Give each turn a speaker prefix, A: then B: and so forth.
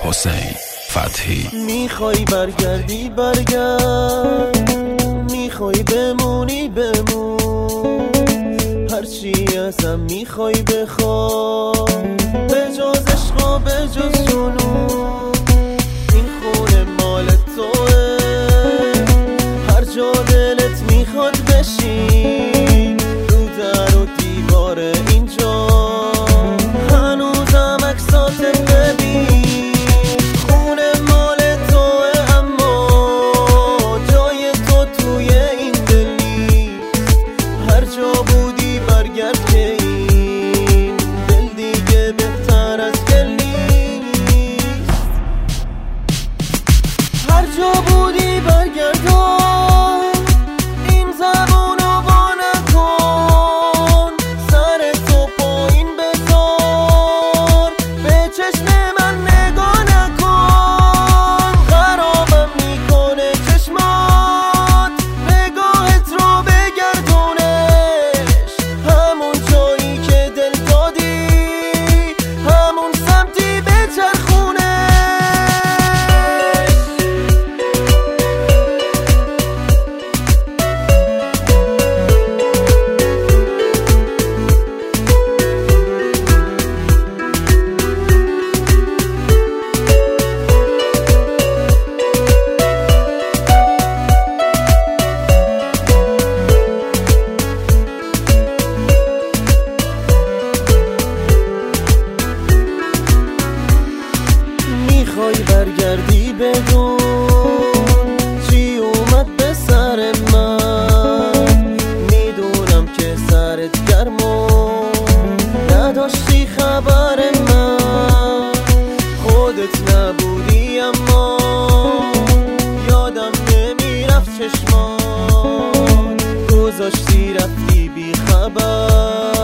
A: حسین فتحی.
B: میخوای برگردی برگرد، میخوای بمونی بمون، هرچی ازم میخوای بخوای، به جز عشق و به جز جنون. این خونه مال توه، هر جا دلت میخواد بشین، رو در و دیوار اینجا هنوزم عکسات ببین. خونه مال توه اما جای تو توی این دل نیست، هر جا بودی برگرد که این دل دیگه بهتر از گل نیست. هر جا بودی برگرد و این زبونو وا نکن، سر تو پایین بذار، به چشم من نگاه نکن. خرابم میکنه چشمات، نگاهت رو بگردونش، همون جایی که دل دادی همون سمتی بچرخونه. میخوای برگردی بدون چی اومد به سر من، میدونم که سرت گرم و نداشتی خبر من، خودت نبودی اما یادم نمیرفت چشمان، گذاشتی رفتی بی خبر.